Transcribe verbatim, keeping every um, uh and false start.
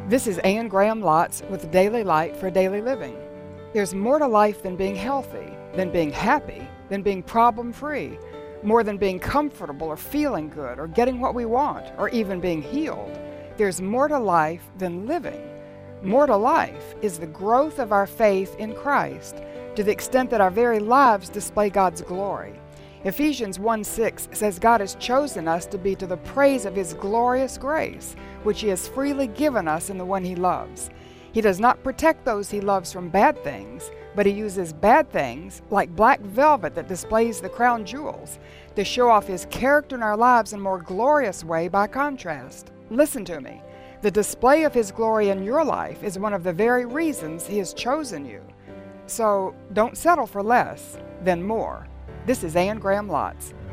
This is Anne Graham Lotz with Daily Light for Daily Living. There's more to life than being healthy, than being happy, than being problem-free, more than being comfortable or feeling good or getting what we want or even being healed. There's more to life than living. More to life is the growth of our faith in Christ to the extent that our very lives display God's glory. Ephesians one six says God has chosen us to be to the praise of His glorious grace, which He has freely given us in the one He loves. He does not protect those He loves from bad things, but He uses bad things, like black velvet that displays the crown jewels, to show off His character in our lives in a more glorious way by contrast. Listen to me. The display of His glory in your life is one of the very reasons He has chosen you. So don't settle for less than more. This is Anne Graham Lotz.